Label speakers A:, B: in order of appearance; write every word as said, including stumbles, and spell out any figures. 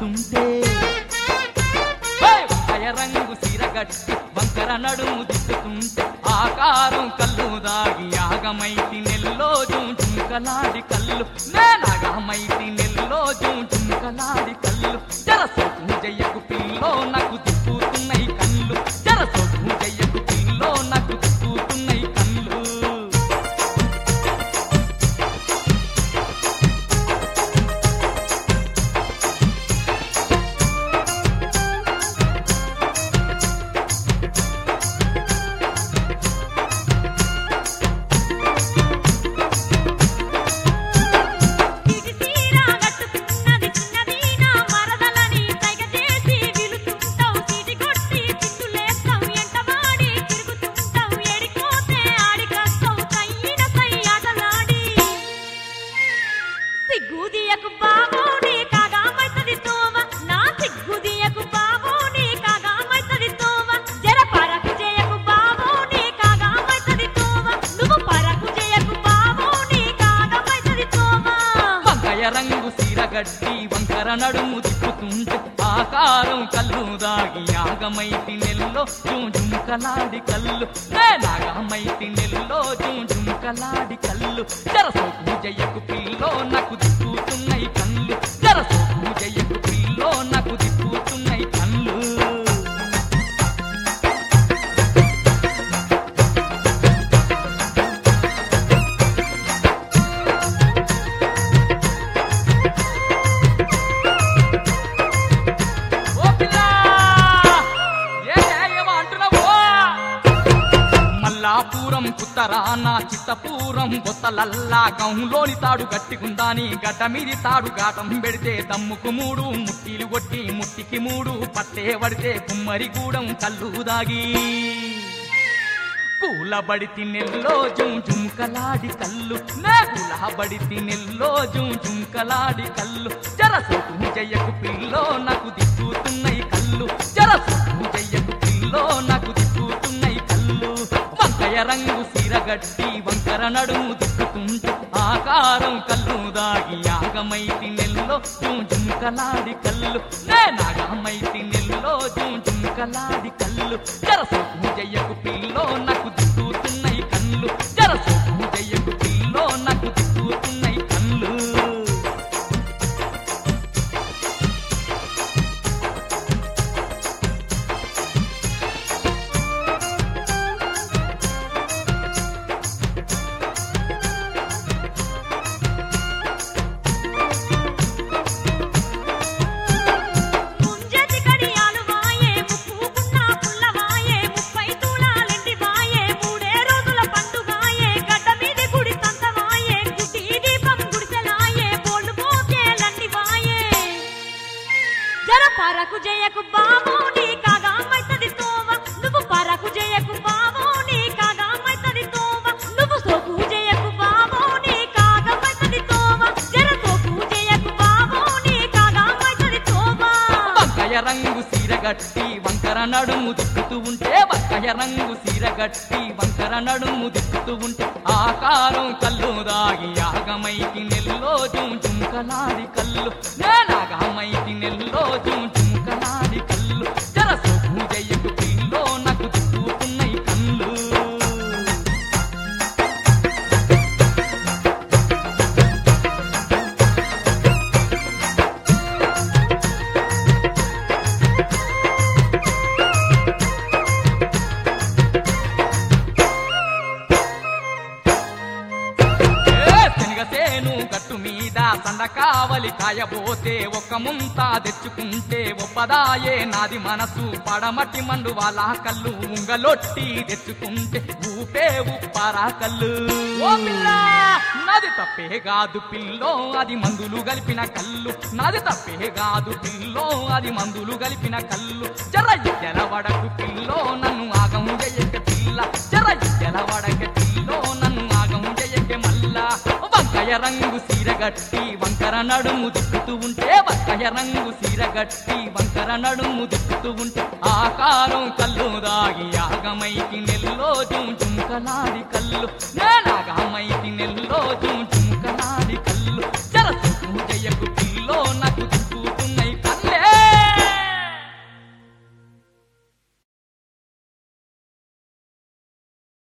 A: తిప్పుతుంటే వంకాయ రంగు సీరగట్టి వంకర నడుము తిప్పుతుంటే ఆకారం కళ్ళు దాగి ఆగమైతి నెల్లో జుంకలాడి కళ్ళు నేనాగమైతి నెల్లో జుంకలాడి కళ్ళు జరసోకు జయ్యకు పిల్లో నాకు తిప్పుతున్నాయి కళ్ళు జరసోకు జయ్యకు పిల్లో నాకు తిప్పుతున్నాయి కళ్ళు రంగు సీరగట్టి వంకర నడుము తిప్పుతుంటే ఆకారం కళ్ళు దాగి ఆగమైతి నెల్లో జుంకలాడి కళ్ళు నేనాగమైతి నెల్లో జుంకలాడి కళ్ళు జరసోకు జయ్యకు పిల్లో నాకు తిప్పుతున్నాయి కళ్ళు జరసోకు జయ్యకు పిల్లో నాకు తిప్పుతున్నాయి కళ్ళు పూరం కుత్తరాన చిత్తపూరం బొత్తలల్లా గౌలోని తాడు గట్టిగుందాని గడ్డ మీది తాడు గాటం పెడితే దమ్ముకు మూడు ముట్టిలు కొట్టి ముట్టికి మూడు పట్టే పడితే కుమ్మరి గూడం కళ్ళు దాగి కూలబడితి నెల్లో జుంకలాడి కళ్ళు నే కూలబడితి నెల్లో జుంకలాడి కళ్ళు జరసోకు జయ్యకు పిల్లో నాకు దిక్కుతున్నాయి కళ్ళు జరసోకు జయ్యకు పిల్లో నాకు దిక్కుతున్నాయి కళ్ళు వంకాయ రంగు సీరగట్టి వంకర నడుము తిప్పుతుంటే ఆకారం కళ్ళు దాగి ఆగమైతి నెల్లో జుంకలాడి కళ్ళు నేనాగమైతి నెల్లో జుంకలాడి కళ్ళు జరసోకు జయ్యకు పిల్లో నాకు దిక్కుతున్నాయి కళ్ళు జరసోకు జయ్యకు పిల్లో నాకు దిక్కుతున్నాయి కళ్ళు
B: పరకు జయకు బాబు నీ కాగా మైతది తోవ నువ్వు పరకు జయకు బాబు నీ కాగా మైతది తోవ నువ్వు సోకు జయకు బాబు నీ కాగా మైతది తోవ జర సోకు జయకు బాబు నీ కాగా మైతది తోవ
A: వంకాయ రంగు సీరగట్టి వంకర నడుము తిప్పుతూ ఉంటే వంకాయ రంగు సీరగట్టి వంకర నడుము తిప్పుతూ ఉంటే ఆకారం కళ్ళు దాగి ఆగమైతి నెల్లో జుంకలాడి కళ్ళు నేనాగమైతి నెల్లో జుంకలాడి కళ్ళు జరసోకు జయ్యకు పిల్లో నాకు తిప్పుతున్నాయి కళ్ళు శనగసేను గట్టు మీద సంద కావలి కాయబోతే ఒక్క ముంత తెచ్చుకుంటే ఒప్పదాయే నాది మనసు పడమటి మండు వాళ్ళ కళ్ళు ఉంగలొట్టి తెచ్చుకుంటే ఊపే ఉప్పారా కళ్ళు ఓ పిల్ల నాది తప్పే కాదు పిల్లో అది మందులు కలిపిన కళ్ళు నాది తప్పే కాదు పిల్లో అది మందులు కలిపిన కళ్ళు జర ఎలవడకు పిల్లో నన్ను ఆగం జయ్యక పిల్ల జర ఎలవడక పిల్లో నన్ను ఆగం జయ్యక మల్లా వంకాయ రంగు సీరగట్టి వంకర నడుము తిప్పుతూ ఉంటే వంకాయ రంగు సీరగట్టి వంకర నడుము తిప్పుతూ ఉంటే ఆకారం కళ్ళు దాగి ఆగమైకి నెల్లో జుంకలాడి కళ్ళు